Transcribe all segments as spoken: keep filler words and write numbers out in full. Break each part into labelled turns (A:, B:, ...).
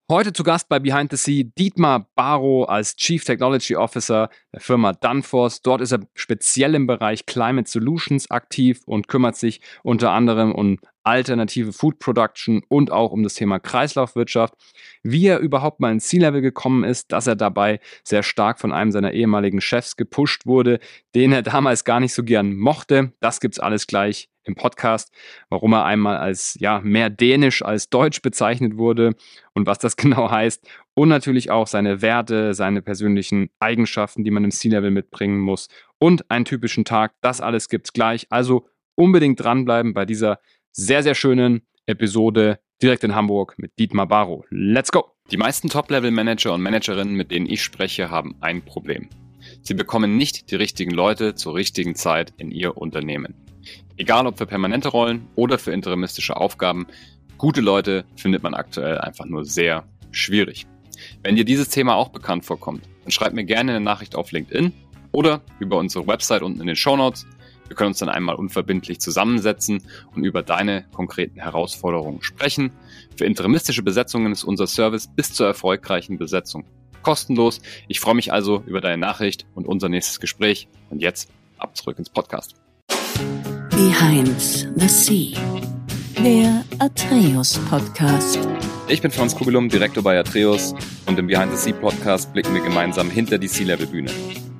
A: Heute zu Gast bei Behind the Sea Dietmar Barrow als Chief Technology Officer der Firma Danfoss. Dort ist er speziell im Bereich Climate Solutions aktiv und kümmert sich unter anderem um alternative Food Production und auch um das Thema Kreislaufwirtschaft. Wie er überhaupt mal ins C-Level gekommen ist, dass er dabei sehr stark von einem seiner ehemaligen Chefs gepusht wurde, den er damals gar nicht so gern mochte, das gibt's alles gleich im Podcast, warum er einmal als ja mehr dänisch als deutsch bezeichnet wurde und was das genau heißt und natürlich auch seine Werte, seine persönlichen Eigenschaften, die man im C-Level mitbringen muss und einen typischen Tag. Das alles gibt's gleich. Also unbedingt dranbleiben bei dieser sehr, sehr schönen Episode direkt in Hamburg mit Dietmar Barrow. Let's go! Die meisten Top-Level-Manager und Managerinnen, mit denen ich spreche, haben ein Problem. Sie bekommen nicht die richtigen Leute zur richtigen Zeit in ihr Unternehmen. Egal ob für permanente Rollen oder für interimistische Aufgaben, gute Leute findet man aktuell einfach nur sehr schwierig. Wenn dir dieses Thema auch bekannt vorkommt, dann schreib mir gerne eine Nachricht auf LinkedIn oder über unsere Website unten in den Shownotes. Wir können uns dann einmal unverbindlich zusammensetzen und über deine konkreten Herausforderungen sprechen. Für interimistische Besetzungen ist unser Service bis zur erfolgreichen Besetzung kostenlos. Ich freue mich also über deine Nachricht und unser nächstes Gespräch. Und jetzt ab zurück ins Podcast.
B: Behind the Sea, der Atreus Podcast.
A: Ich bin Franz Kugelum, Direktor bei Atreus, und im Behind the Sea Podcast blicken wir gemeinsam hinter die Sea-Level-Bühne.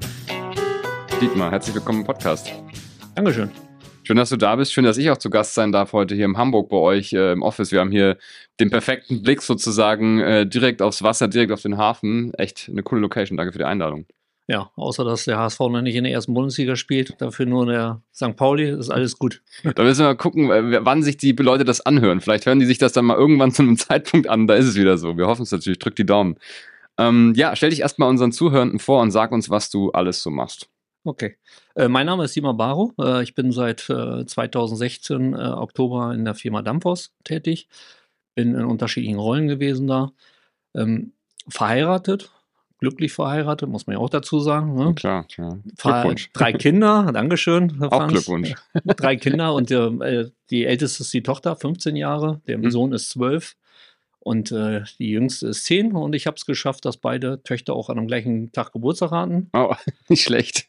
A: Dietmar, herzlich willkommen im Podcast.
C: Dankeschön.
A: Schön, dass du da bist. Schön, dass ich auch zu Gast sein darf heute hier in Hamburg bei euch äh, im Office. Wir haben hier den perfekten Blick sozusagen äh, direkt aufs Wasser, direkt auf den Hafen. Echt eine coole Location. Danke für die Einladung.
C: Ja, außer dass der H S V noch nicht in der ersten Bundesliga spielt, dafür nur der Sankt Pauli, ist alles gut.
A: Da müssen wir mal gucken, wann sich die Leute das anhören. Vielleicht hören die sich das dann mal irgendwann zu einem Zeitpunkt an, da ist es wieder so. Wir hoffen es natürlich, drück die Daumen. Ähm, ja, stell dich erstmal unseren Zuhörenden vor und sag uns, was du alles so machst.
C: Okay, äh, mein Name ist Dietmar Barrow. Äh, ich bin seit äh, zweitausendsechzehn, äh, Oktober, in der Firma Danfoss tätig. Bin in unterschiedlichen Rollen gewesen da. Ähm, verheiratet. Glücklich verheiratet, muss man ja auch dazu sagen. Ne?
A: Klar, klar.
C: Glückwunsch. Drei Kinder, Dankeschön. Herr
A: auch
C: Franz.
A: Glückwunsch.
C: Drei Kinder und äh, die älteste ist die Tochter, fünfzehn Jahre, der mhm. Sohn ist zwölf und äh, die jüngste ist zehn. Und ich habe es geschafft, dass beide Töchter auch an dem gleichen Tag Geburtstag hatten.
A: Oh, nicht schlecht.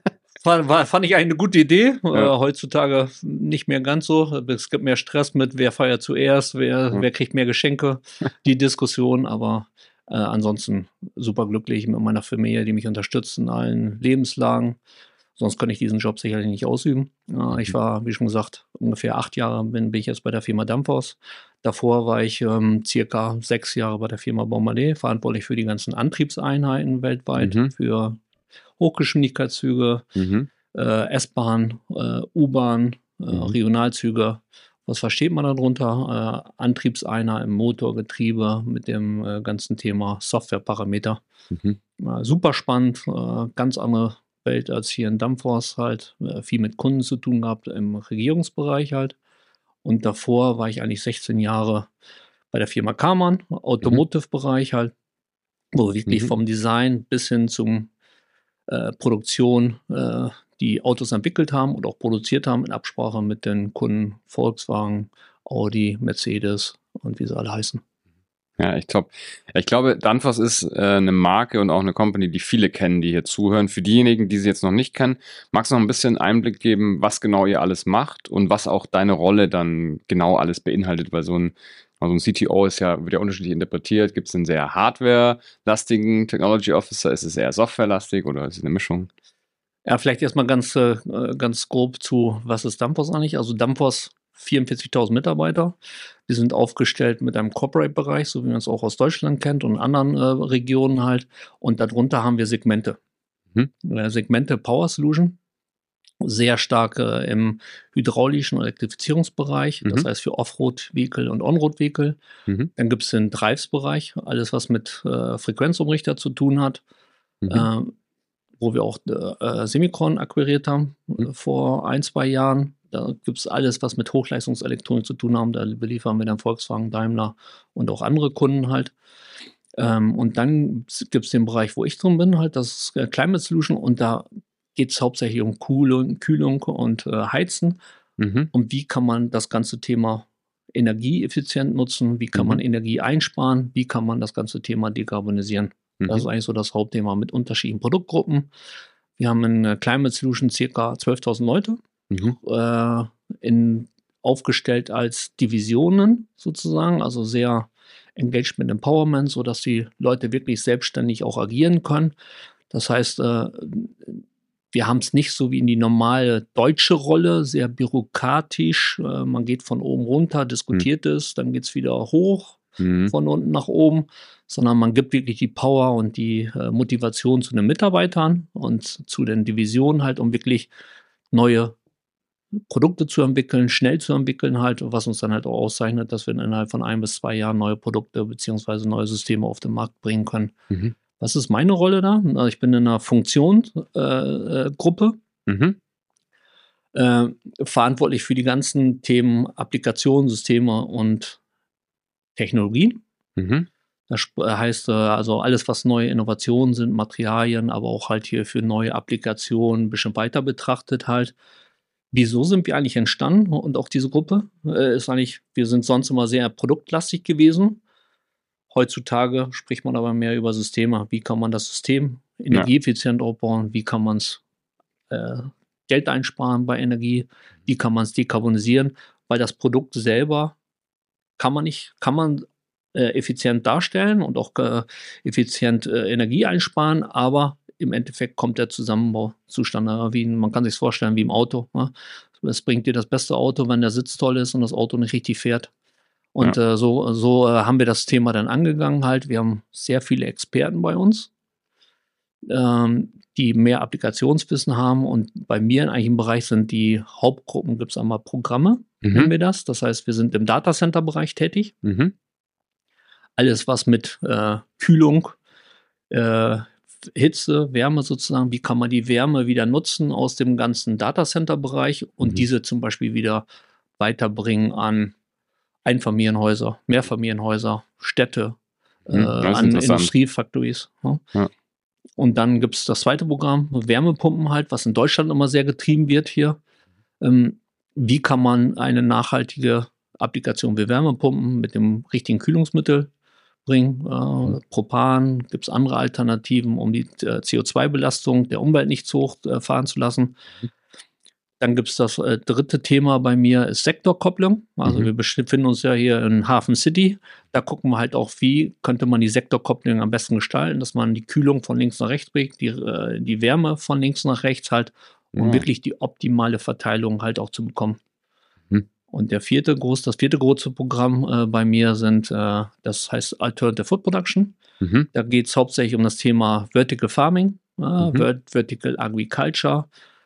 C: War, war, fand ich eigentlich eine gute Idee.
A: Ja.
C: Äh, heutzutage nicht mehr ganz so. Es gibt mehr Stress mit, wer feiert zuerst, wer, mhm. wer kriegt mehr Geschenke, die Diskussion, aber Äh, ansonsten super glücklich mit meiner Familie, die mich unterstützt in allen Lebenslagen. Sonst könnte ich diesen Job sicherlich nicht ausüben. Äh, ich war, wie schon gesagt, ungefähr acht Jahre bin, bin ich jetzt bei der Firma Danfoss. Davor war ich ähm, circa sechs Jahre bei der Firma Bombardier, verantwortlich für die ganzen Antriebseinheiten weltweit, mhm. für Hochgeschwindigkeitszüge, mhm. äh, S-Bahn, äh, U-Bahn, äh, mhm. Regionalzüge. Was versteht man darunter? Äh, Antriebseinheit im Motor, Getriebe mit dem äh, ganzen Thema Softwareparameter. Mhm. Äh, super spannend, äh, ganz andere Welt als hier in Danfoss halt. Äh, viel mit Kunden zu tun gehabt im Regierungsbereich halt. Und davor war ich eigentlich sechzehn Jahre bei der Firma Karmann, Automotive-Bereich halt, wo wirklich mhm. vom Design bis hin zum äh, Produktion äh, die Autos entwickelt haben und auch produziert haben in Absprache mit den Kunden Volkswagen, Audi, Mercedes und wie sie alle heißen.
A: Ja, ich glaube, ich glaube, Danfoss ist äh, eine Marke und auch eine Company, die viele kennen, die hier zuhören. Für diejenigen, die sie jetzt noch nicht kennen, magst du noch ein bisschen Einblick geben, was genau ihr alles macht und was auch deine Rolle dann genau alles beinhaltet, weil so ein Also ein C T O ist ja, wird ja unterschiedlich interpretiert. Gibt es einen sehr hardware-lastigen Technology Officer? Ist es eher software-lastig oder ist es eine Mischung?
C: Ja, vielleicht erstmal ganz, äh, ganz grob zu, was ist Danfoss eigentlich? Also Danfoss, vierundvierzigtausend Mitarbeiter. Wir sind aufgestellt mit einem Corporate-Bereich, so wie man es auch aus Deutschland kennt und anderen äh, Regionen halt. Und darunter haben wir Segmente. Mhm. Äh, Segmente Power Solution. Sehr stark äh, im hydraulischen und Elektrifizierungsbereich, mhm. das heißt für Offroad-Vehicle und On-Road-Vehicle. Mhm. Dann gibt es den Drives-Bereich, alles was mit äh, Frequenzumrichter zu tun hat, mhm. äh, wo wir auch äh, Semicron akquiriert haben mhm. äh, vor ein, zwei Jahren. Da gibt es alles, was mit Hochleistungselektronik zu tun haben. Da beliefern wir dann Volkswagen, Daimler und auch andere Kunden halt. Ähm, und dann gibt es den Bereich, wo ich drin bin, halt, das ist äh, Climate Solution, und da geht es hauptsächlich um Kühlung, Kühlung und äh, Heizen. Mhm. Und wie kann man das ganze Thema energieeffizient nutzen, wie kann
A: Mhm.
C: man Energie einsparen, wie kann man das ganze Thema dekarbonisieren. Das
A: Mhm.
C: ist eigentlich so das Hauptthema mit unterschiedlichen Produktgruppen. Wir haben in äh, Climate Solution circa zwölftausend Leute,
A: Mhm.
C: äh, in, aufgestellt als Divisionen sozusagen, also sehr Engagement Empowerment, sodass die Leute wirklich selbstständig auch agieren können. Das heißt, äh, wir haben es nicht so wie in die normale deutsche Rolle, sehr bürokratisch. Äh, man geht von oben runter, diskutiert es, dann geht es wieder hoch,
A: Mhm.
C: von unten nach oben, sondern man gibt wirklich die Power und die äh, Motivation zu den Mitarbeitern und zu den Divisionen halt, um wirklich neue Produkte zu entwickeln, schnell zu entwickeln halt, was uns dann halt auch auszeichnet, dass wir innerhalb von ein bis zwei Jahren neue Produkte beziehungsweise neue Systeme auf den Markt bringen können.
A: Mhm.
C: Was ist meine Rolle da? Also ich bin in einer Funktionsgruppe, äh, Gruppe,
A: Mhm.
C: äh, verantwortlich für die ganzen Themen Applikationen, Systeme und Technologien.
A: Mhm.
C: Das sp- äh, heißt äh, also alles, was neue Innovationen sind, Materialien, aber auch halt hier für neue Applikationen ein bisschen weiter betrachtet halt. Wieso sind wir eigentlich entstanden und auch diese Gruppe äh, ist eigentlich, wir sind sonst immer sehr produktlastig gewesen. Heutzutage spricht man aber mehr über Systeme. Wie kann man das System energieeffizient aufbauen? Wie kann man es äh, Geld einsparen bei Energie? Wie kann man es dekarbonisieren? Weil das Produkt selber kann man nicht, kann man äh, effizient darstellen und auch äh, effizient äh, Energie einsparen, aber im Endeffekt kommt der Zusammenbau zustande. Wie, man kann sich vorstellen wie im Auto. Ne? Es bringt dir das beste Auto, wenn der Sitz toll ist und das Auto nicht richtig fährt. Und
A: Ja.
C: äh, so, so äh, haben wir das Thema dann angegangen halt. Wir haben sehr viele Experten bei uns, ähm, die mehr Applikationswissen haben. Und bei mir in eigentlich im Bereich sind die Hauptgruppen, gibt es einmal Programme, nennen
A: Mhm.
C: wir das. Das heißt, wir sind im Datacenter-Bereich tätig.
A: Mhm.
C: Alles, was mit äh, Kühlung, äh, Hitze, Wärme sozusagen, wie kann man die Wärme wieder nutzen aus dem ganzen Datacenter-Bereich und
A: Mhm.
C: diese zum Beispiel wieder weiterbringen an Einfamilienhäuser, Mehrfamilienhäuser, Städte, äh,
A: Mhm. Das ist
C: an
A: interessant.
C: Industriefactories. Ne?
A: Ja.
C: Und dann gibt es das zweite Programm, Wärmepumpen halt, was in Deutschland immer sehr getrieben wird hier. Ähm, wie kann man eine nachhaltige Applikation wie Wärmepumpen mit dem richtigen Kühlungsmittel bringen? Äh, Propan, gibt es andere Alternativen, um die äh, C O zwei Belastung der Umwelt nicht zu hoch äh, fahren zu lassen. Dann gibt es das äh, dritte Thema bei mir, ist Sektorkopplung. Also
A: Mhm.
C: wir befinden uns ja hier in Hafen City. Da gucken wir halt auch, wie könnte man die Sektorkopplung am besten gestalten, dass man die Kühlung von links nach rechts bringt, die, äh, die Wärme von links nach rechts halt, um
A: Ja.
C: wirklich die optimale Verteilung halt auch zu bekommen.
A: Mhm.
C: Und der vierte groß, das vierte große Programm äh, bei mir sind, äh, das heißt Alternative Food Production.
A: Mhm.
C: Da geht es hauptsächlich um das Thema Vertical Farming, äh,
A: Mhm.
C: Vert Vertical Agriculture.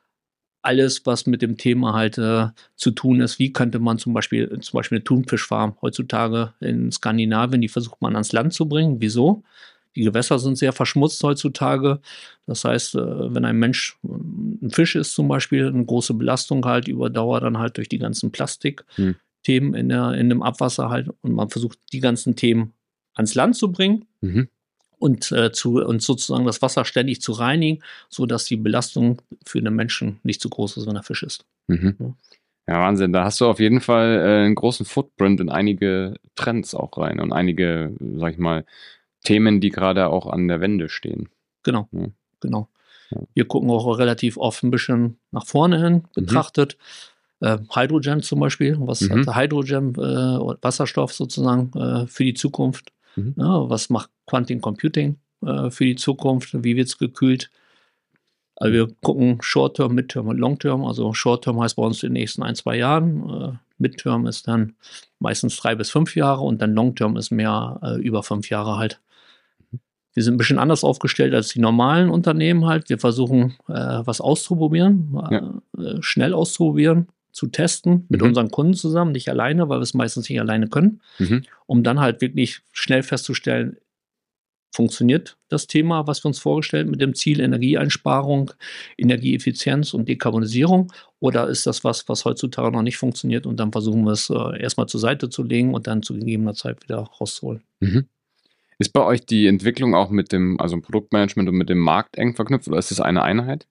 C: Alles, was mit dem Thema halt äh, zu tun ist, wie könnte man zum Beispiel, zum Beispiel eine Thunfischfarm heutzutage in Skandinavien, die versucht man ans Land zu bringen. Wieso? Die Gewässer sind sehr verschmutzt heutzutage. Das heißt, äh, wenn ein Mensch äh, ein Fisch ist zum Beispiel, eine große Belastung halt über Dauer dann halt durch die ganzen Plastikthemen
A: Mhm.
C: in, der, in dem Abwasser halt und man versucht die ganzen Themen ans Land zu bringen.
A: Mhm.
C: Und, äh, zu, und sozusagen das Wasser ständig zu reinigen, sodass die Belastung für den Menschen nicht zu groß ist, wenn er Fisch ist.
A: Mhm.
C: Ja.
A: Ja, Wahnsinn. Da hast du auf jeden Fall äh, einen großen Footprint in einige Trends auch rein und einige, sag ich mal, Themen, die gerade auch an der Wende stehen.
C: Genau,
A: Ja.
C: genau.
A: Ja.
C: Wir gucken auch relativ oft ein bisschen nach vorne hin betrachtet. Mhm. Äh, Hydrogen zum Beispiel, was
A: Mhm.
C: hat Hydrogen, äh, Wasserstoff sozusagen äh, für die Zukunft?
A: Mhm.
C: Ja, was macht Quantum Computing äh, für die Zukunft? Wie wird es gekühlt? Also wir gucken Short-Term, Mid-Term und Long-Term. Also Short-Term heißt bei uns in den nächsten ein, zwei Jahren. Äh, Mid-Term ist dann meistens drei bis fünf Jahre und dann Long-Term ist mehr äh, über fünf Jahre halt. Wir sind ein bisschen anders aufgestellt als die normalen Unternehmen halt. Wir versuchen, äh, was auszuprobieren,
A: Ja.
C: äh, schnell auszuprobieren, zu testen mit
A: Mhm.
C: unseren Kunden zusammen, nicht alleine, weil wir es meistens nicht alleine können,
A: Mhm.
C: um dann halt wirklich schnell festzustellen, funktioniert das Thema, was wir uns vorgestellt mit dem Ziel Energieeinsparung, Energieeffizienz und Dekarbonisierung, oder ist das was, was heutzutage noch nicht funktioniert und dann versuchen wir es äh, erstmal zur Seite zu legen und dann zu gegebener Zeit wieder rauszuholen.
A: Mhm. Ist bei euch die Entwicklung auch mit dem, also Produktmanagement und mit dem Markt eng verknüpft oder ist das eine Einheit?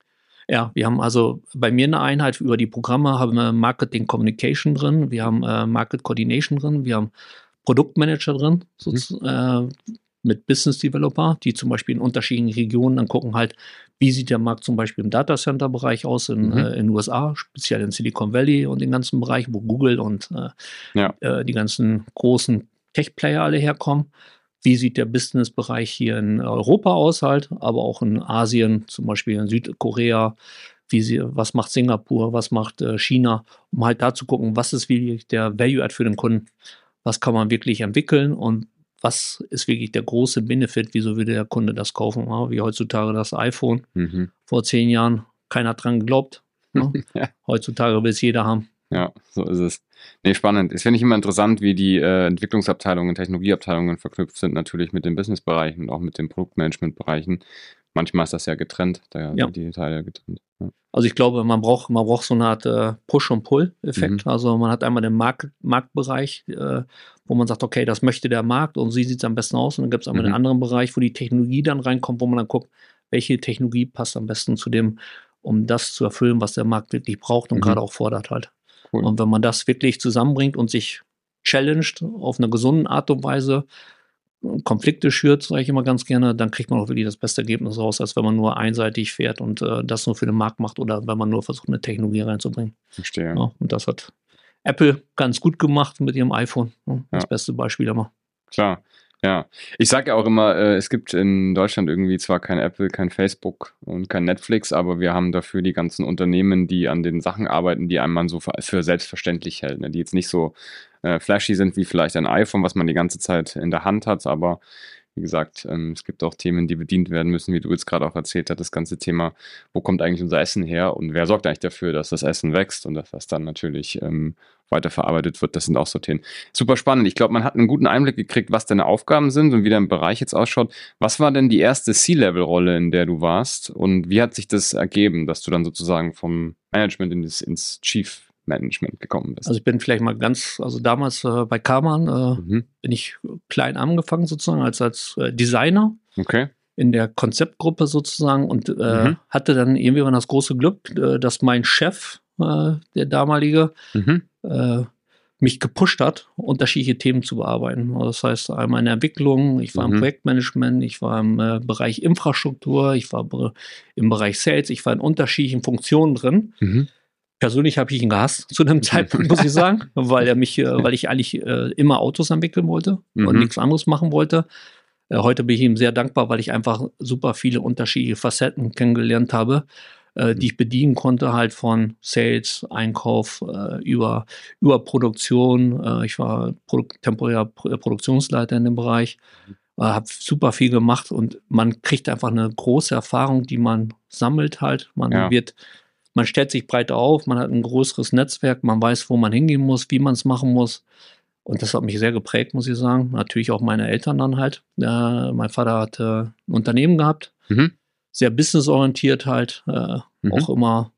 C: Ja, wir haben also bei mir in der Einheit über die Programme haben wir Marketing Communication drin, wir haben äh, Market Coordination drin, wir haben Produktmanager drin, so, mhm. äh, mit Business Developer, die zum Beispiel in unterschiedlichen Regionen dann gucken halt, wie sieht der Markt zum Beispiel im Datacenter-Bereich aus in, mhm. äh, in den U S A, speziell in Silicon Valley und den ganzen Bereichen, wo Google und äh, ja. äh, die ganzen großen Tech-Player alle herkommen. Wie sieht der Business-Bereich hier in Europa aus halt, aber auch in Asien, zum Beispiel in Südkorea, wie sie, was macht Singapur, was macht äh, China, um halt da zu gucken, was ist wirklich der Value-Add für den Kunden, was kann man wirklich entwickeln und was ist wirklich der große Benefit, wieso würde der Kunde das kaufen, ja, wie heutzutage das iPhone. Mhm. Vor zehn Jahren, keiner hat dran geglaubt. Ja. Ja. Heutzutage will es jeder haben.
A: Ja, so ist es. Nee, spannend. Es finde ich immer interessant, wie die äh, Entwicklungsabteilungen, Technologieabteilungen verknüpft sind, natürlich mit den Businessbereichen und auch mit den Produktmanagementbereichen. Manchmal ist das ja getrennt, da ja. sind die Teile getrennt. Ja.
C: Also ich glaube, man braucht, man braucht so eine Art äh, Push- und Pull-Effekt. Mhm. Also man hat einmal den Markt, Marktbereich, äh, wo man sagt, okay, das möchte der Markt und so sieht es am besten aus. Und dann gibt es einmal mhm. den anderen Bereich, wo die Technologie dann reinkommt, wo man dann guckt, welche Technologie passt am besten zu dem, um das zu erfüllen, was der Markt wirklich braucht und mhm. gerade auch fordert halt. Cool. Und wenn man das wirklich zusammenbringt und sich challenged auf eine gesunde Art und Weise, Konflikte schürt, sage ich immer ganz gerne, dann kriegt man auch wirklich das beste Ergebnis raus, als wenn man nur einseitig fährt und äh, das nur für den Markt macht oder wenn man nur versucht, eine Technologie reinzubringen.
A: Verstehe.
C: Ja, und das hat Apple ganz gut gemacht mit ihrem iPhone. Ja, das ja. beste Beispiel immer.
A: Klar. Ja, ich sage ja auch immer, äh, es gibt in Deutschland irgendwie zwar kein Apple, kein Facebook und kein Netflix, aber wir haben dafür die ganzen Unternehmen, die an den Sachen arbeiten, die einem man so für, für selbstverständlich hält, ne? Die jetzt nicht so äh, flashy sind wie vielleicht ein iPhone, was man die ganze Zeit in der Hand hat, aber wie gesagt, ähm, es gibt auch Themen, die bedient werden müssen, wie du jetzt gerade auch erzählt hast, das ganze Thema, wo kommt eigentlich unser Essen her und wer sorgt eigentlich dafür, dass das Essen wächst und dass das dann natürlich ähm, weiterverarbeitet wird, das sind auch so Themen. Super spannend. Ich glaube, man hat einen guten Einblick gekriegt, was deine Aufgaben sind und wie dein Bereich jetzt ausschaut. Was war denn die erste C-Level-Rolle, in der du warst und wie hat sich das ergeben, dass du dann sozusagen vom Management ins, ins Chief Management gekommen bist?
C: Also ich bin vielleicht mal ganz, also damals äh, bei Karman äh, mhm. bin ich klein angefangen sozusagen als, als äh, Designer.
A: Okay.
C: In der Konzeptgruppe sozusagen und äh, mhm. hatte dann irgendwie das große Glück, äh, dass mein Chef, äh, der damalige, mhm. äh, mich gepusht hat, unterschiedliche Themen zu bearbeiten. Also das heißt, einmal in der Entwicklung, ich war mhm. im Projektmanagement, ich war im äh, Bereich Infrastruktur, ich war be- im Bereich Sales, ich war in unterschiedlichen Funktionen drin. Mhm. Persönlich habe ich ihn gehasst zu dem Zeitpunkt, muss ich sagen, weil er mich, äh, weil ich eigentlich äh, immer Autos entwickeln wollte mhm. und nichts anderes machen wollte. Äh, heute bin ich ihm sehr dankbar, weil ich einfach super viele unterschiedliche Facetten kennengelernt habe, äh, die ich bedienen konnte, halt von Sales, Einkauf, äh, über, über Produktion. Äh, ich war Produ- temporärer Pro- Produktionsleiter in dem Bereich, äh, habe super viel gemacht und man kriegt einfach eine große Erfahrung, die man sammelt halt. Man ja. wird Man stellt sich breit auf, man hat ein größeres Netzwerk, man weiß, wo man hingehen muss, wie man es machen muss. Und das hat mich sehr geprägt, muss ich sagen. Natürlich auch meine Eltern dann halt. Äh, mein Vater hat äh, ein Unternehmen gehabt, mhm. sehr businessorientiert halt, äh, mhm. auch immer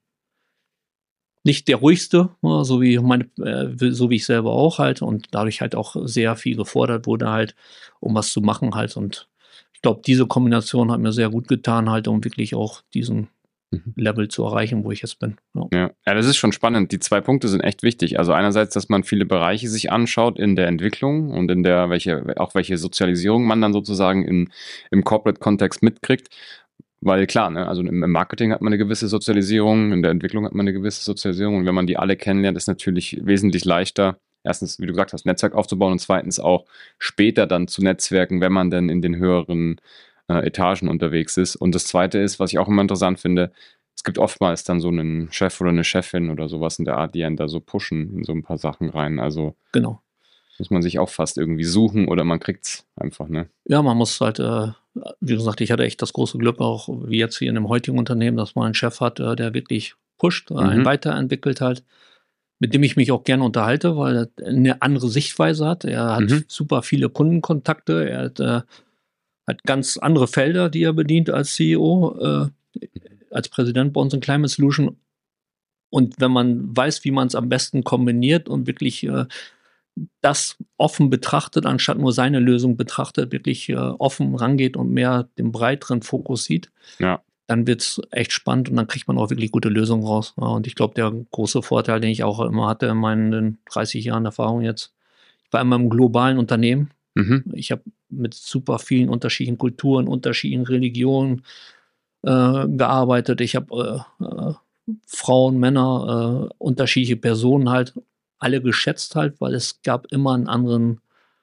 C: nicht der ruhigste, äh, so wie meine, äh, so wie ich selber auch halt. Und dadurch halt auch sehr viel gefordert wurde halt, um was zu machen halt. Und ich glaube, diese Kombination hat mir sehr gut getan halt, um wirklich auch diesen Level zu erreichen, wo ich jetzt bin.
A: Ja. Ja. ja, das ist schon spannend. Die zwei Punkte sind echt wichtig. Also einerseits, dass man viele Bereiche sich anschaut in der Entwicklung und in der, welche, auch welche Sozialisierung man dann sozusagen in, im Corporate-Kontext mitkriegt. Weil klar, ne, also im Marketing hat man eine gewisse Sozialisierung, in der Entwicklung hat man eine gewisse Sozialisierung und wenn man die alle kennenlernt, ist natürlich wesentlich leichter, erstens, wie du gesagt hast, Netzwerk aufzubauen und zweitens auch später dann zu netzwerken, wenn man dann in den höheren Etagen unterwegs ist. Und das Zweite ist, was ich auch immer interessant finde, es gibt oftmals dann so einen Chef oder eine Chefin oder sowas in der Art, die einen da so pushen in so ein paar Sachen rein. Also
C: genau.
A: Muss man sich auch fast irgendwie suchen oder man kriegt es einfach, ne?
C: Ja, man muss halt, äh, wie gesagt, ich hatte echt das große Glück, auch wie jetzt hier in dem heutigen Unternehmen, dass man einen Chef hat, äh, der wirklich pusht, mhm. einen weiterentwickelt halt, mit dem ich mich auch gerne unterhalte, weil er eine andere Sichtweise hat. Er hat mhm. super viele Kundenkontakte, er hat äh, hat ganz andere Felder, die er bedient als C E O, äh, als Präsident bei uns in Climate Solution. Und wenn man weiß, wie man es am besten kombiniert und wirklich äh, das offen betrachtet, anstatt nur seine Lösung betrachtet, wirklich äh, offen rangeht und mehr den breiteren Fokus sieht,
A: ja.
C: dann wird es echt spannend und dann kriegt man auch wirklich gute Lösungen raus. Ja, und ich glaube, der große Vorteil, den ich auch immer hatte in meinen dreißig Jahren Erfahrung jetzt, ich war immer im globalen Unternehmen.
A: Mhm.
C: Ich habe mit super vielen unterschiedlichen Kulturen, unterschiedlichen Religionen äh, gearbeitet. Ich habe äh, äh, Frauen, Männer, äh, unterschiedliche Personen halt alle geschätzt halt, weil es gab immer einen anderen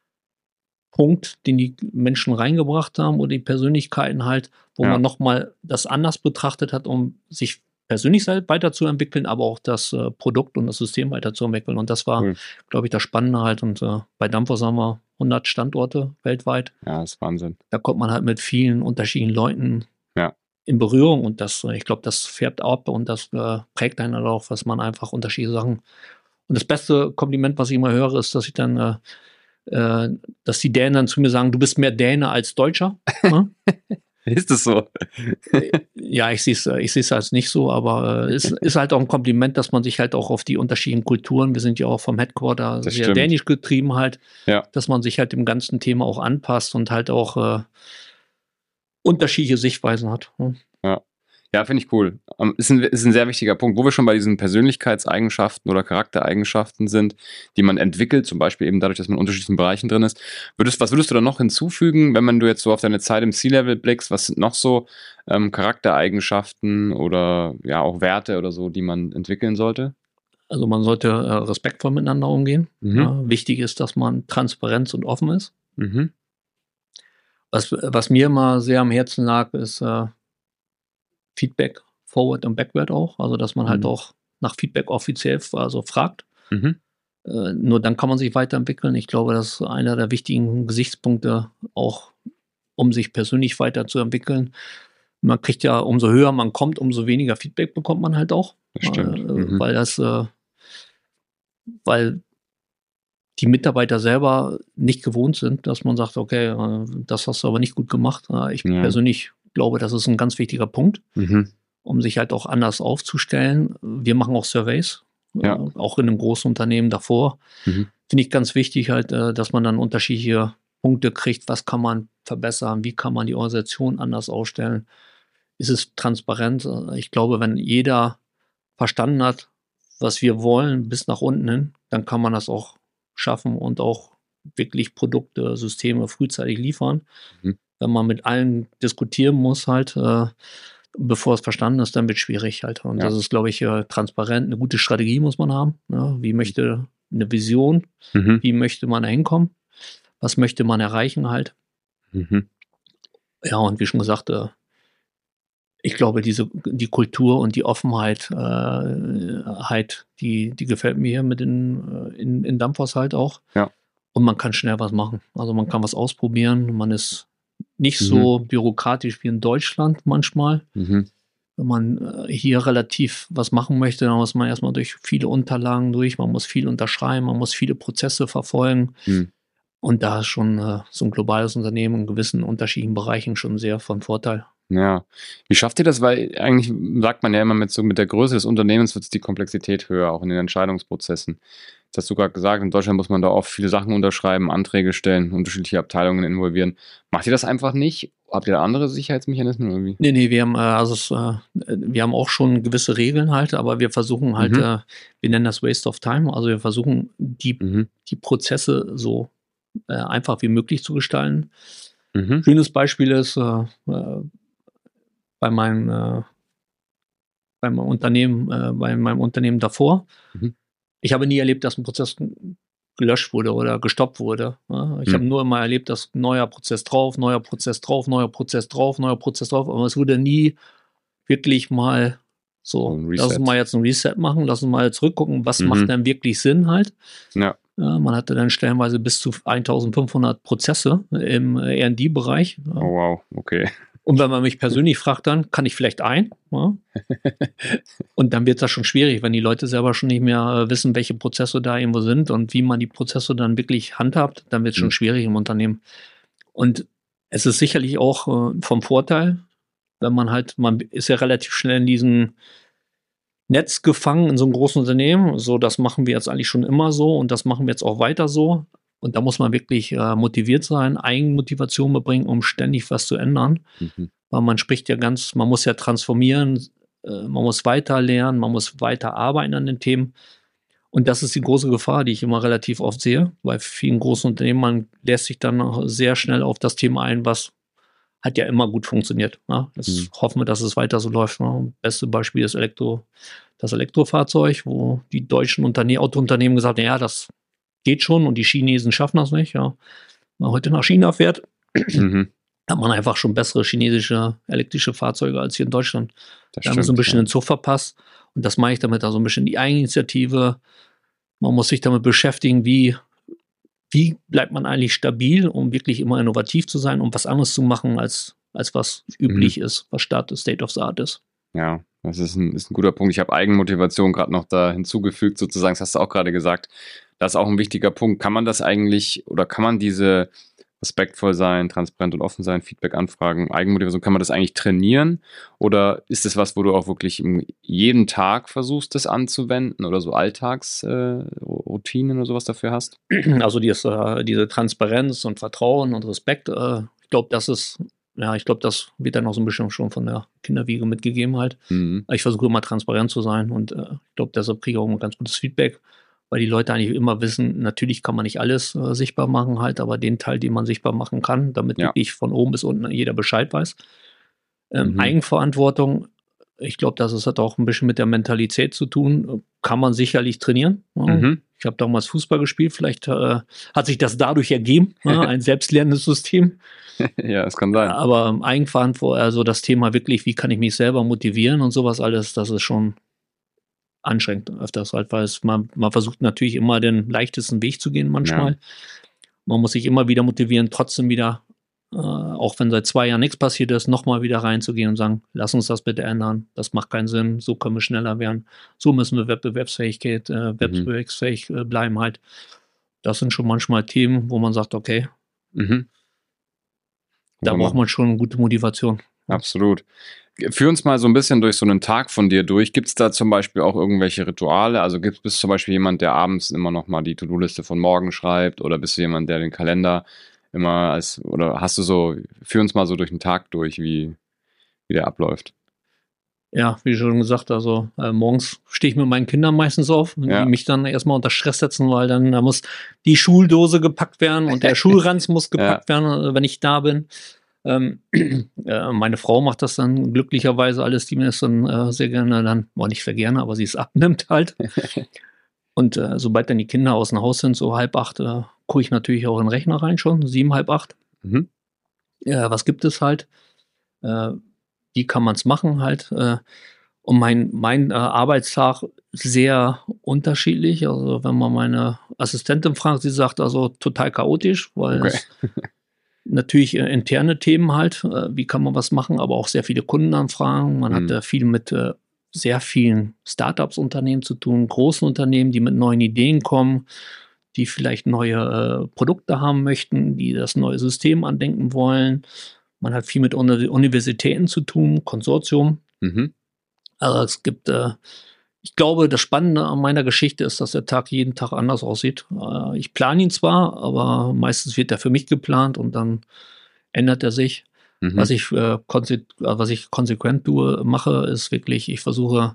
C: Punkt, den die Menschen reingebracht haben oder die Persönlichkeiten halt, wo
A: Ja.
C: man nochmal das anders betrachtet hat, um sich persönlich halt weiterzuentwickeln, aber auch das äh, Produkt und das System weiterzuentwickeln. Und das war,
A: Cool.
C: glaube ich, das Spannende halt. Und äh, bei Danfoss haben wir hundert Standorte weltweit.
A: Ja, das ist Wahnsinn.
C: Da kommt man halt mit vielen unterschiedlichen Leuten
A: Ja.
C: in Berührung und das, äh, ich glaube, das färbt ab und das äh, prägt einen halt auch, was man einfach unterschiedliche Sachen. Und das beste Kompliment, was ich immer höre, ist, dass ich dann, äh, äh, dass die Dänen dann zu mir sagen, du bist mehr Däne als Deutscher. Ne?
A: Ist es so?
C: Ja, ich sehe es ich sehe es als nicht so, aber es äh, ist, ist halt auch ein Kompliment, dass man sich halt auch auf die unterschiedlichen Kulturen, wir sind ja auch vom Headquarter
A: Das
C: sehr
A: stimmt.
C: dänisch getrieben halt,
A: Ja.
C: dass man sich halt dem ganzen Thema auch anpasst und halt auch äh, unterschiedliche Sichtweisen hat. Ne?
A: Ja. Ja, finde ich cool. Ähm, Ist ein, ist ein sehr wichtiger Punkt, wo wir schon bei diesen Persönlichkeitseigenschaften oder Charaktereigenschaften sind, die man entwickelt, zum Beispiel eben dadurch, dass man in unterschiedlichen Bereichen drin ist. Würdest, was würdest du da noch hinzufügen, wenn man du jetzt so auf deine Zeit im C-Level blickst? Was sind noch so ähm, Charaktereigenschaften oder ja auch Werte oder so, die man entwickeln sollte?
C: Also man sollte äh, respektvoll miteinander umgehen.
A: Mhm.
C: Ja, wichtig ist, dass man transparent und offen ist.
A: Mhm.
C: Was, was mir immer sehr am Herzen lag, ist äh, Feedback, Forward und Backward auch. Also dass man halt
A: Mhm.
C: auch nach Feedback offiziell also fragt.
A: Mhm.
C: Äh, nur dann kann man sich weiterentwickeln. Ich glaube, das ist einer der wichtigen Gesichtspunkte, auch um sich persönlich weiterzuentwickeln. Man kriegt ja, umso höher man kommt, umso weniger Feedback bekommt man halt auch.
A: Das stimmt.
C: Äh,
A: Mhm.
C: Weil das, äh, weil die Mitarbeiter selber nicht gewohnt sind, dass man sagt, okay, äh, das hast du aber nicht gut gemacht. Äh, ich
A: Ja.
C: persönlich glaube, das ist ein ganz wichtiger Punkt,
A: Mhm.
C: um sich halt auch anders aufzustellen. Wir machen auch Surveys,
A: Ja.
C: äh, auch in einem großen Unternehmen davor.
A: Mhm.
C: Finde ich ganz wichtig halt, äh, dass man dann unterschiedliche Punkte kriegt, was kann man verbessern, wie kann man die Organisation anders aufstellen. Ist es transparent? Äh, Ich glaube, wenn jeder verstanden hat, was wir wollen, bis nach unten hin, dann kann man das auch schaffen und auch wirklich Produkte, Systeme frühzeitig liefern.
A: Mhm.
C: Wenn man mit allen diskutieren muss halt, äh, bevor es verstanden ist, dann wird es schwierig halt. Und
A: Ja.
C: das ist, glaube ich, äh, transparent. Eine gute Strategie muss man haben. Ne? Wie möchte eine Vision,
A: Mhm.
C: wie möchte man da hinkommen? Was möchte man erreichen halt?
A: Mhm.
C: Ja, und wie schon gesagt, äh, ich glaube, diese, die Kultur und die Offenheit, äh, halt, die, die gefällt mir hier mit in, äh, in, in Danfoss halt auch.
A: Ja.
C: Und man kann schnell was machen. Also man kann was ausprobieren. Man ist nicht
A: Mhm.
C: so bürokratisch wie in Deutschland manchmal.
A: Mhm.
C: Wenn man äh, hier relativ was machen möchte, dann muss man erstmal durch viele Unterlagen durch. Man muss viel unterschreiben, man muss viele Prozesse verfolgen.
A: Mhm.
C: Und da ist schon äh, so ein globales Unternehmen in gewissen unterschiedlichen Bereichen schon sehr von Vorteil.
A: Ja. Wie schafft ihr das? Weil eigentlich sagt man ja immer, mit so mit der Größe des Unternehmens wird die Komplexität höher, auch in den Entscheidungsprozessen. Das hast du gerade gesagt, in Deutschland muss man da oft viele Sachen unterschreiben, Anträge stellen, unterschiedliche Abteilungen involvieren. Macht ihr das einfach nicht? Habt ihr da andere Sicherheitsmechanismen irgendwie?
C: Nee, nee, wir haben, äh, also es, äh, wir haben auch schon gewisse Regeln halt, aber wir versuchen halt,
A: Mhm.
C: äh, wir nennen das Waste of Time, also wir versuchen die,
A: Mhm.
C: die Prozesse so äh, einfach wie möglich zu gestalten.
A: Mhm.
C: Schönes Beispiel ist äh, äh, bei meinem äh, bei meinem Unternehmen, äh, bei meinem Unternehmen davor.
A: Mhm.
C: Ich habe nie erlebt, dass ein Prozess gelöscht wurde oder gestoppt wurde. Ja. Ich
A: Mhm.
C: habe nur immer erlebt, dass neuer Prozess drauf, neuer Prozess drauf, neuer Prozess drauf, neuer Prozess drauf, aber es wurde nie wirklich mal so,
A: So ein
C: lass uns
A: Reset.
C: mal jetzt ein Reset machen, lass uns mal zurückgucken, was
A: Mhm.
C: macht denn wirklich Sinn halt.
A: Ja.
C: Ja, man hatte dann stellenweise bis zu eintausendfünfhundert Prozesse im R und D-Bereich. Ja.
A: Oh wow, okay.
C: Und wenn man mich persönlich fragt, dann kann ich vielleicht ein. Ja? Und dann wird das schon schwierig, wenn die Leute selber schon nicht mehr äh, wissen, welche Prozesse da irgendwo sind und wie man die Prozesse dann wirklich handhabt, dann wird es schon
A: Mhm.
C: schwierig im Unternehmen. Und es ist sicherlich auch äh, vom Vorteil, wenn man halt, man ist ja relativ schnell in diesem Netz gefangen in so einem großen Unternehmen. So, das machen wir jetzt eigentlich schon immer so und das machen wir jetzt auch weiter so. Und da muss man wirklich äh, motiviert sein, Eigenmotivation mitbringen, um ständig was zu ändern.
A: Mhm.
C: weil man spricht ja ganz, man muss ja transformieren, äh, man muss weiter lernen, man muss weiter arbeiten an den Themen. Und das ist die große Gefahr, die ich immer relativ oft sehe. Bei vielen großen Unternehmen, man lässt sich dann auch sehr schnell auf das Thema ein, was hat ja immer gut funktioniert. Ne? Jetzt mhm. hoffen wir, dass es weiter so läuft. Ne? Beste Beispiel ist Elektro, das Elektrofahrzeug, wo die deutschen Unterne- Autounternehmen gesagt haben, ja, das geht schon und die Chinesen schaffen das nicht. Ja. Wenn man heute nach China fährt, mhm. hat man einfach schon bessere chinesische elektrische Fahrzeuge als hier in Deutschland. Das da haben wir so ein bisschen ja. den Zug verpasst. Und das meine ich damit, also ein bisschen die Eigeninitiative. Man muss sich damit beschäftigen, wie, wie bleibt man eigentlich stabil, um wirklich immer innovativ zu sein, um was anderes zu machen, als, als was üblich mhm. ist, was Start, State of the Art ist.
A: Ja, das ist ein, ist ein guter Punkt. Ich habe Eigenmotivation gerade noch da hinzugefügt, sozusagen, das hast du auch gerade gesagt. Das ist auch ein wichtiger Punkt. Kann man das eigentlich, oder kann man diese respektvoll sein, transparent und offen sein, Feedback anfragen, Eigenmotivation, kann man das eigentlich trainieren? Oder ist das was, wo du auch wirklich jeden Tag versuchst, das anzuwenden oder so Alltagsroutinen äh, oder sowas dafür hast?
C: Also dieses, äh, diese Transparenz und Vertrauen und Respekt, äh, ich glaube, das ist, ja, ich glaube, das wird dann auch so ein bisschen schon von der Kinderwiege mitgegeben halt. Mhm. Ich versuche immer transparent zu sein und äh, ich glaube, deshalb kriege ich auch ein ganz gutes Feedback. Weil die Leute eigentlich immer wissen, natürlich kann man nicht alles äh, sichtbar machen halt, aber den Teil, den man sichtbar machen kann, damit ja. wirklich von oben bis unten jeder Bescheid weiß. Ähm, mhm. Eigenverantwortung, ich glaube, das ist, hat auch ein bisschen mit der Mentalität zu tun, kann man sicherlich trainieren. Ja. Mhm. Ich habe damals Fußball gespielt, vielleicht äh, hat sich das dadurch ergeben, ja, ein selbstlernendes System.
A: Ja, es kann sein.
C: Aber Eigenverantwortung, also das Thema wirklich, wie kann ich mich selber motivieren und sowas alles, das ist schon anstrengend öfters halt, weil es, man, man versucht natürlich immer den leichtesten Weg zu gehen manchmal. Ja. Man muss sich immer wieder motivieren, trotzdem wieder, äh, auch wenn seit zwei Jahren nichts passiert ist, nochmal wieder reinzugehen und sagen, lass uns das bitte ändern, das macht keinen Sinn, so können wir schneller werden, so müssen wir Wettbewerbsfähigkeit, äh, wettbewerbsfähig äh, bleiben halt. Das sind schon manchmal Themen, wo man sagt, okay, mhm. da braucht man schon eine gute Motivation.
A: Absolut. Führ uns mal so ein bisschen durch so einen Tag von dir durch. Gibt es da zum Beispiel auch irgendwelche Rituale? Also gibt, bist du zum Beispiel jemand, der abends immer noch mal die To-Do-Liste von morgen schreibt? Oder bist du jemand, der den Kalender immer als, oder hast du so, führ uns mal so durch den Tag durch, wie, wie der abläuft.
C: Ja, wie schon gesagt, also äh, morgens stehe ich mit meinen Kindern meistens auf, ja. die mich dann erstmal unter Stress setzen, weil dann da muss die Schuldose gepackt werden und der Schulranz muss gepackt ja. werden, wenn ich da bin. Ähm, äh, meine Frau macht das dann glücklicherweise alles, die mir das dann äh, sehr gerne dann, boah, nicht sehr gerne, aber sie es abnimmt halt. Und äh, sobald dann die Kinder aus dem Haus sind, so halb acht, äh, gucke ich natürlich auch in den Rechner rein schon, sieben, halb acht. Mhm. Ja, was gibt es halt? Äh, wie kann man es machen halt? Äh, und mein, mein äh, Arbeitstag sehr unterschiedlich. Also wenn man meine Assistentin fragt, sie sagt also total chaotisch, weil okay. es natürlich äh, interne Themen halt, äh, wie kann man was machen, aber auch sehr viele Kundenanfragen. Man mhm. hat äh, viel mit äh, sehr vielen Startups-Unternehmen zu tun, großen Unternehmen, die mit neuen Ideen kommen, die vielleicht neue äh, Produkte haben möchten, die das neue System andenken wollen. Man hat viel mit Uni- Universitäten zu tun, Konsortium. Mhm. Also es gibt, äh, ich glaube, das Spannende an meiner Geschichte ist, dass der Tag jeden Tag anders aussieht. Äh, ich plane ihn zwar, aber meistens wird er für mich geplant und dann ändert er sich. Mhm. Was ich, äh, konse- was ich konsequent tue, mache, ist wirklich, ich versuche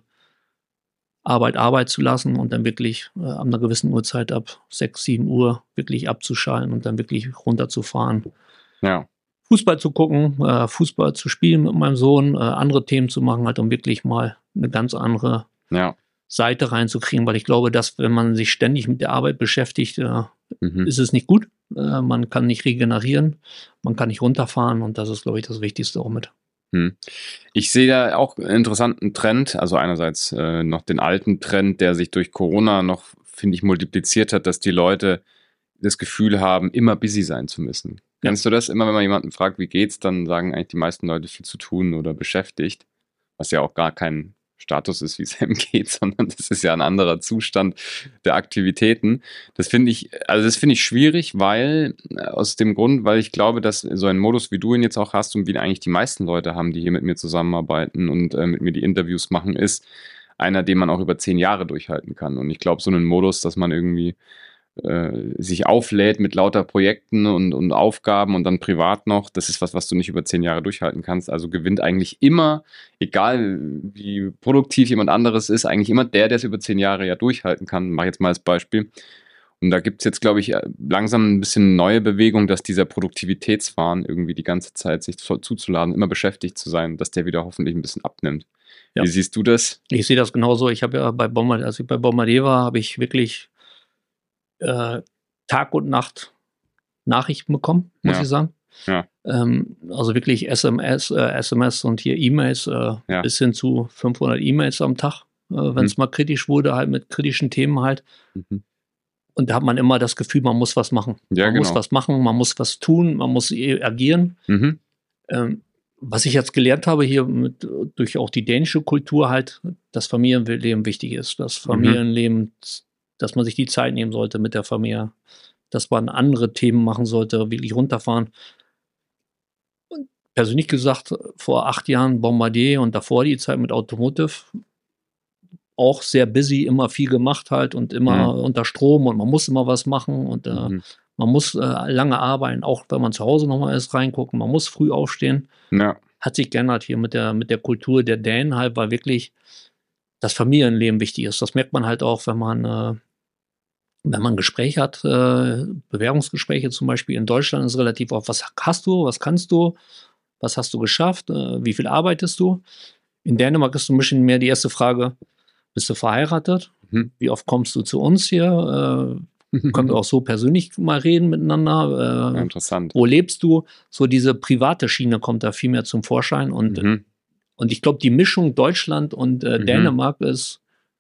C: Arbeit Arbeit zu lassen und dann wirklich äh, ab einer gewissen Uhrzeit ab sechs, sieben Uhr wirklich abzuschalten und dann wirklich runterzufahren.
A: Ja.
C: Fußball zu gucken, äh, Fußball zu spielen mit meinem Sohn, äh, andere Themen zu machen, halt um wirklich mal eine ganz andere
A: ja.
C: Seite reinzukriegen, weil ich glaube, dass wenn man sich ständig mit der Arbeit beschäftigt, äh, mhm. ist es nicht gut. Äh, man kann nicht regenerieren, man kann nicht runterfahren und das ist, glaube ich, das Wichtigste auch mit.
A: Hm. Ich sehe da auch einen interessanten Trend, also einerseits äh, noch den alten Trend, der sich durch Corona noch, finde ich, multipliziert hat, dass die Leute das Gefühl haben, immer busy sein zu müssen. Ja. Kennst du das? Immer wenn man jemanden fragt, wie geht's, dann sagen eigentlich die meisten Leute viel zu tun oder beschäftigt, was ja auch gar kein Status ist, wie es einem geht, sondern das ist ja ein anderer Zustand der Aktivitäten. Das finde ich, also das finde ich schwierig, weil, aus dem Grund, weil ich glaube, dass so ein Modus, wie du ihn jetzt auch hast und wie eigentlich die meisten Leute haben, die hier mit mir zusammenarbeiten und äh, mit mir die Interviews machen, ist einer, den man auch über zehn Jahre durchhalten kann. Und ich glaube, so einen Modus, dass man irgendwie äh, sich auflädt mit lauter Projekten und, und Aufgaben und dann privat noch, das ist was, was du nicht über zehn Jahre durchhalten kannst. Also gewinnt eigentlich immer, egal wie produktiv jemand anderes ist, eigentlich immer der, der es über zehn Jahre ja durchhalten kann. Mach jetzt mal als Beispiel. Und da gibt es jetzt, glaube ich, langsam ein bisschen neue Bewegung, dass dieser Produktivitätswahn irgendwie die ganze Zeit sich zu, zuzuladen, immer beschäftigt zu sein, dass der wieder hoffentlich ein bisschen abnimmt. Ja. Wie siehst du das?
C: Ich sehe das genauso. Ich habe ja bei Bombardier, als ich bei Bombardier war, habe ich wirklich äh, Tag und Nacht Nachrichten bekommen, muss
A: Ja.
C: ich sagen.
A: Ja.
C: Ähm, also wirklich S M S, äh, S M S und hier E-Mails, äh,
A: Ja.
C: bis hin zu fünfhundert E-Mails am Tag, äh, wenn es
A: Mhm.
C: mal kritisch wurde, halt mit kritischen Themen halt.
A: Mhm.
C: Und da hat man immer das Gefühl, man muss was machen.
A: Ja,
C: man
A: genau.
C: muss was machen, man muss was tun, man muss eh agieren.
A: Mhm.
C: Ähm, was ich jetzt gelernt habe hier mit, durch auch die dänische Kultur halt, dass Familienleben wichtig ist, dass Familienleben, dass man sich die Zeit nehmen sollte mit der Familie, dass man andere Themen machen sollte, wirklich runterfahren. Und persönlich gesagt, vor acht Jahren Bombardier und davor die Zeit mit Automotive, auch sehr busy, immer viel gemacht halt und immer
A: Mhm.
C: unter Strom und man muss immer was machen und äh,
A: Mhm.
C: man muss äh, lange arbeiten, auch wenn man zu Hause nochmal ist, reingucken, man muss früh aufstehen.
A: Ja.
C: Hat sich geändert hier mit der, mit der Kultur der Dänen halt, weil wirklich das Familienleben wichtig ist. Das merkt man halt auch, wenn man, äh, wenn man ein Gespräch hat, äh, Bewerbungsgespräche zum Beispiel in Deutschland ist relativ oft, was hast du, was kannst du, was hast du geschafft, äh, wie viel arbeitest du? In Dänemark ist so ein bisschen mehr die erste Frage, bist du verheiratet?
A: Mhm.
C: Wie oft kommst du zu uns hier? Äh, können wir auch so persönlich mal reden miteinander? Äh,
A: Ja, interessant.
C: Wo lebst du? So diese private Schiene kommt da viel mehr zum Vorschein. Und,
A: Mhm.
C: und ich glaube, die Mischung Deutschland und äh,
A: Mhm.
C: Dänemark ist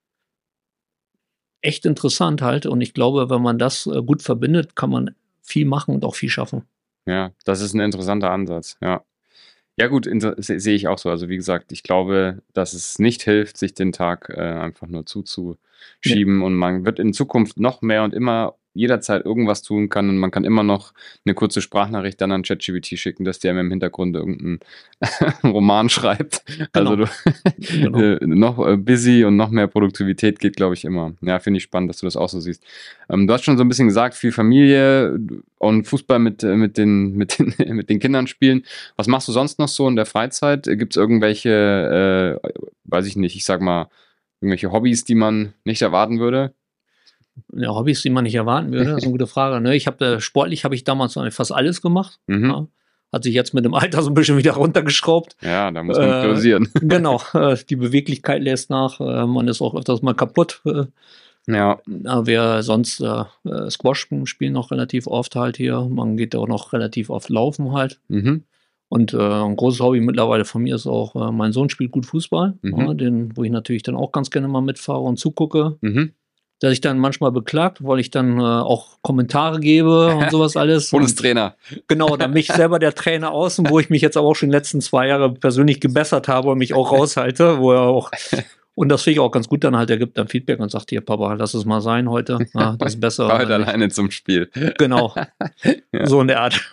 C: echt interessant halt. Und ich glaube, wenn man das äh, gut verbindet, kann man viel machen und auch viel schaffen.
A: Ja, das ist ein interessanter Ansatz, ja. Ja gut, inter- se- sehe ich auch so. Also wie gesagt, ich glaube, dass es nicht hilft, sich den Tag äh, einfach nur zuzuschieben und man wird in Zukunft noch mehr und immer jederzeit irgendwas tun kann und man kann immer noch eine kurze Sprachnachricht dann an ChatGPT schicken, dass der mir im Hintergrund irgendeinen Roman schreibt. Also
C: Genau.
A: du,
C: Genau.
A: äh, noch äh, busy und noch mehr Produktivität geht, glaube ich, immer. Ja, finde ich spannend, dass du das auch so siehst. Ähm, du hast schon so ein bisschen gesagt, viel Familie und Fußball mit, äh, mit, den, mit, den, mit den Kindern spielen. Was machst du sonst noch so in der Freizeit? Gibt es irgendwelche, äh, weiß ich nicht, ich sag mal, irgendwelche Hobbys, die man nicht erwarten würde?
C: Ja, Hobbys, die man nicht erwarten würde, das ist eine gute Frage. Ne? Ich habe äh, sportlich habe ich damals eigentlich fast alles gemacht.
A: Mhm.
C: Ja. Hat sich jetzt mit dem Alter so ein bisschen wieder runtergeschraubt.
A: Ja, da muss man
C: Äh,
A: priorisieren.
C: Genau, äh, die Beweglichkeit lässt nach, äh, man ist auch öfters mal kaputt. Äh,
A: Ja,
C: aber wir sonst äh, äh, Squash spielen noch relativ oft halt hier. Man geht auch noch relativ oft laufen halt.
A: mhm.
C: Und äh, ein großes Hobby mittlerweile von mir ist auch, äh, mein Sohn spielt gut Fußball,
A: Mhm.
C: ja, den, wo ich natürlich dann auch ganz gerne mal mitfahre und zugucke.
A: Mhm.
C: Der sich dann manchmal beklagt, weil ich dann äh, auch Kommentare gebe und sowas alles. Und
A: Bundestrainer.
C: genau, dann mich selber der Trainer außen, wo ich mich jetzt aber auch schon die letzten zwei Jahre persönlich gebessert habe und mich auch raushalte, wo er auch, und das finde ich auch ganz gut dann halt, er gibt dann Feedback und sagt, hier Papa, lass es mal sein heute, ja, das ist besser.
A: War heute alleine zum Spiel.
C: Genau,
A: Ja.
C: so in der Art.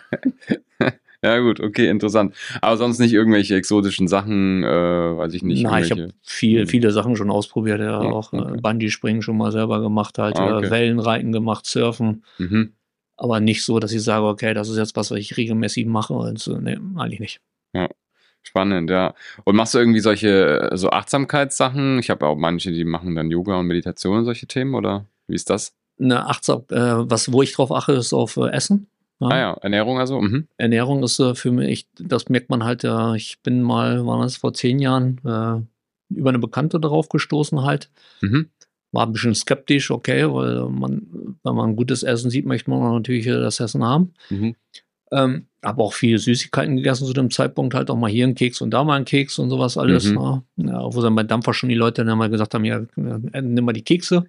A: Ja gut, okay, interessant. Aber sonst nicht irgendwelche exotischen Sachen, äh, weiß ich nicht.
C: Nein, ich
A: irgendwelche-
C: habe viel,
A: Mhm.
C: viele Sachen schon ausprobiert, ja,
A: Ja,
C: auch
A: okay.
C: äh, Bungee-Springen schon mal selber gemacht, halt
A: Ah, okay.
C: äh, Wellenreiten gemacht, Surfen,
A: Mhm.
C: aber nicht so, dass ich sage, okay, das ist jetzt was, was ich regelmäßig mache und so, nee, eigentlich nicht.
A: Spannend, ja. Und machst du irgendwie solche äh, so Achtsamkeitssachen? Ich habe auch manche, die machen dann Yoga und Meditation und solche Themen, oder wie ist das?
C: Eine Achtsam, äh, was, wo ich drauf achte, ist auf äh, Essen. Ja.
A: Ah ja, Ernährung also? Mhm.
C: Ernährung ist äh, für mich, das merkt man halt, ja, ich bin mal, war das vor zehn Jahren, äh, über eine Bekannte darauf gestoßen halt.
A: Mhm.
C: War ein bisschen skeptisch, okay, weil man, wenn man gutes Essen sieht, möchte man natürlich äh, das Essen haben.
A: Mhm.
C: Ähm, habe auch viele Süßigkeiten gegessen zu dem Zeitpunkt, halt auch mal hier einen Keks und da mal einen Keks und sowas alles.
A: Mhm.
C: Ne? Ja, wo dann bei Dampfer schon die Leute dann mal gesagt haben, ja, äh, nimm mal die Kekse.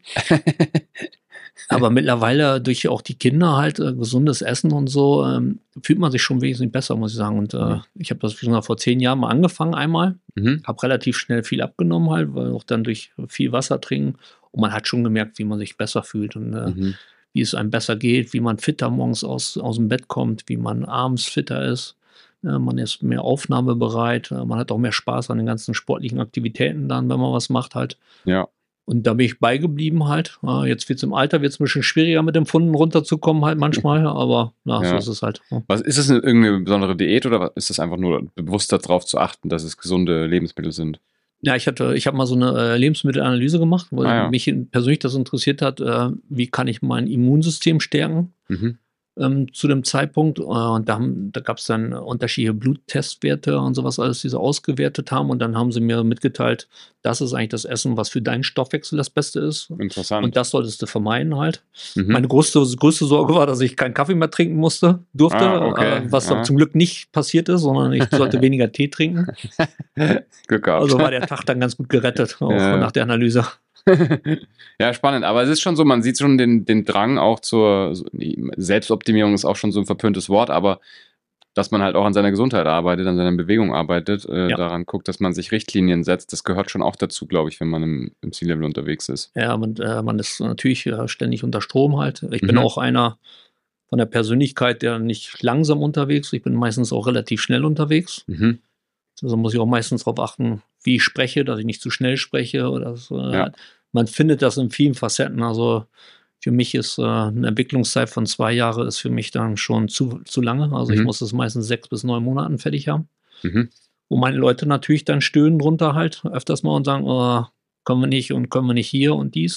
C: Aber mittlerweile durch auch die Kinder halt äh, gesundes Essen und so, ähm, fühlt man sich schon wesentlich besser, muss ich sagen. Und äh,
A: Mhm.
C: ich habe das wie gesagt, vor zehn Jahren mal angefangen einmal,
A: Mhm.
C: habe relativ schnell viel abgenommen halt, weil auch dann durch viel Wasser trinken und man hat schon gemerkt, wie man sich besser fühlt und äh,
A: Mhm.
C: wie es einem besser geht, wie man fitter morgens aus, aus dem Bett kommt, wie man abends fitter ist. Äh, man ist mehr aufnahmebereit, äh, man hat auch mehr Spaß an den ganzen sportlichen Aktivitäten dann, wenn man was macht halt.
A: Ja.
C: Und da bin ich beigeblieben halt. Ja, jetzt wird es im Alter wird's ein bisschen schwieriger, mit dem Pfunden runterzukommen halt manchmal, aber na,
A: Ja.
C: so ist es halt. Ja.
A: Was ist das, eine, irgendeine besondere Diät oder ist das einfach nur bewusst darauf zu achten, dass es gesunde Lebensmittel sind?
C: Ja, ich hatte, ich habe mal so eine äh, Lebensmittelanalyse gemacht, weil
A: Ah, ja.
C: mich persönlich das interessiert hat, äh, wie kann ich mein Immunsystem stärken
A: Mhm.
C: ähm, zu dem Zeitpunkt. Äh, und da, haben- da gab es dann unterschiedliche Bluttestwerte und sowas alles, die sie ausgewertet haben. Und dann haben sie mir mitgeteilt, das ist eigentlich das Essen, was für deinen Stoffwechsel das Beste ist.
A: Interessant.
C: Und das solltest du vermeiden halt.
A: Mhm.
C: Meine größte, größte Sorge war, dass ich keinen Kaffee mehr trinken musste, durfte,
A: Ah, okay.
C: äh, was
A: Ja.
C: zum Glück nicht passiert ist, sondern ich sollte weniger Tee trinken.
A: Glück gehabt.
C: Also war der Tag dann ganz gut gerettet, auch
A: Ja.
C: nach der Analyse.
A: Ja, spannend. Aber es ist schon so, man sieht schon den, den Drang auch zur so- die Selbstoptimierung ist auch schon so ein verpöntes Wort, aber dass man halt auch an seiner Gesundheit arbeitet, an seiner Bewegung arbeitet, äh,
C: Ja.
A: daran guckt, dass man sich Richtlinien setzt, das gehört schon auch dazu, glaube ich, wenn man im, im C-Level unterwegs ist.
C: Ja, man, äh, man ist natürlich äh, ständig unter Strom halt. Ich
A: Mhm.
C: bin auch einer von der Persönlichkeit, der nicht langsam unterwegs ist. Ich bin meistens auch relativ schnell unterwegs.
A: Mhm.
C: Also muss ich auch meistens darauf achten, wie ich spreche, dass ich nicht zu schnell spreche. Oder so.
A: Ja.
C: Man findet das in vielen Facetten. Also für mich ist äh, eine Entwicklungszeit von zwei Jahren ist für mich dann schon zu, zu lange. Also ich
A: Mhm.
C: muss das meistens sechs bis neun Monaten fertig haben.
A: Mhm.
C: Wo meine Leute natürlich dann stöhnen drunter halt öfters mal und sagen, oh, können wir nicht und können wir nicht hier und dies.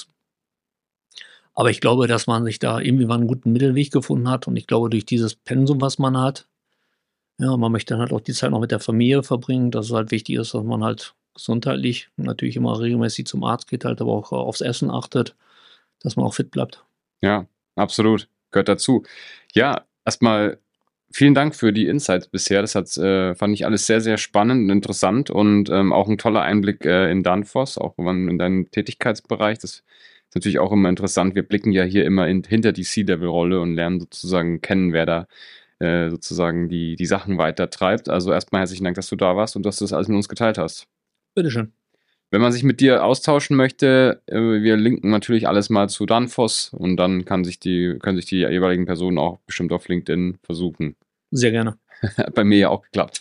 C: Aber ich glaube, dass man sich da irgendwie mal einen guten Mittelweg gefunden hat. Und ich glaube, durch dieses Pensum, was man hat, ja, man möchte dann halt auch die Zeit noch mit der Familie verbringen, dass es halt wichtig ist, dass man halt gesundheitlich natürlich immer regelmäßig zum Arzt geht, halt aber auch aufs Essen achtet, dass man auch fit bleibt.
A: Ja, absolut. Gehört dazu. Ja, erstmal vielen Dank für die Insights bisher. Das hat, äh, fand ich alles sehr, sehr spannend und interessant und ähm, auch ein toller Einblick äh, in Danfoss, auch in deinen Tätigkeitsbereich. Das ist natürlich auch immer interessant. Wir blicken ja hier immer in, hinter die C-Level-Rolle und lernen sozusagen kennen, wer da äh, sozusagen die, die Sachen weiter treibt. Also erstmal herzlichen Dank, dass du da warst und dass du das alles mit uns geteilt hast.
C: Bitteschön.
A: Wenn man sich mit dir austauschen möchte, äh, wir linken natürlich alles mal zu Danfoss und dann kann sich die, können sich die jeweiligen Personen auch bestimmt auf LinkedIn versuchen.
C: Sehr gerne.
A: Hat bei mir ja auch geklappt.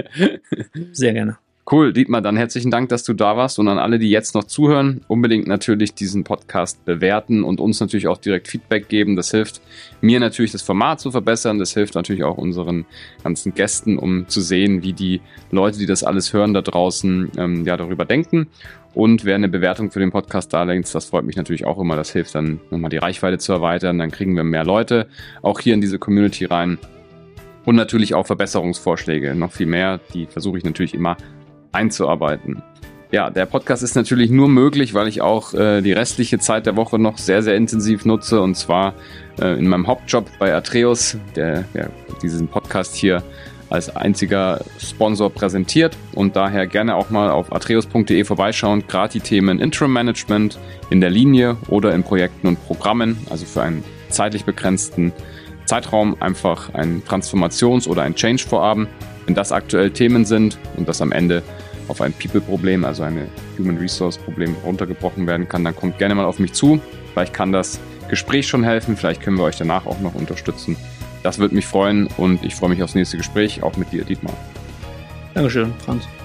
C: Sehr gerne.
A: Cool, Dietmar, dann herzlichen Dank, dass du da warst und an alle, die jetzt noch zuhören, unbedingt natürlich diesen Podcast bewerten und uns natürlich auch direkt Feedback geben. Das hilft mir natürlich, das Format zu verbessern. Das hilft natürlich auch unseren ganzen Gästen, um zu sehen, wie die Leute, die das alles hören da draußen, ähm, ja, darüber denken. Und wer eine Bewertung für den Podcast darlegt, das freut mich natürlich auch immer. Das hilft dann nochmal die Reichweite zu erweitern. Dann kriegen wir mehr Leute auch hier in diese Community rein. Und natürlich auch Verbesserungsvorschläge, noch viel mehr. Die versuche ich natürlich immer einzuarbeiten. Ja, der Podcast ist natürlich nur möglich, weil ich auch äh, die restliche Zeit der Woche noch sehr, sehr intensiv nutze und zwar äh, in meinem Hauptjob bei Atreus, der ja, diesen Podcast hier als einziger Sponsor präsentiert und daher gerne auch mal auf atreus punkt de vorbeischauen. Gerade die Themen Interim Management in der Linie oder in Projekten und Programmen, also für einen zeitlich begrenzten Zeitraum einfach ein Transformations- oder ein Change-Vorhaben. Wenn das aktuell Themen sind und das am Ende auf ein People-Problem, also ein Human Resource-Problem runtergebrochen werden kann, dann kommt gerne mal auf mich zu. Vielleicht kann das Gespräch schon helfen, vielleicht können wir euch danach auch noch unterstützen. Das würde mich freuen und ich freue mich aufs nächste Gespräch, auch mit dir, Dietmar.
C: Dankeschön, Franz.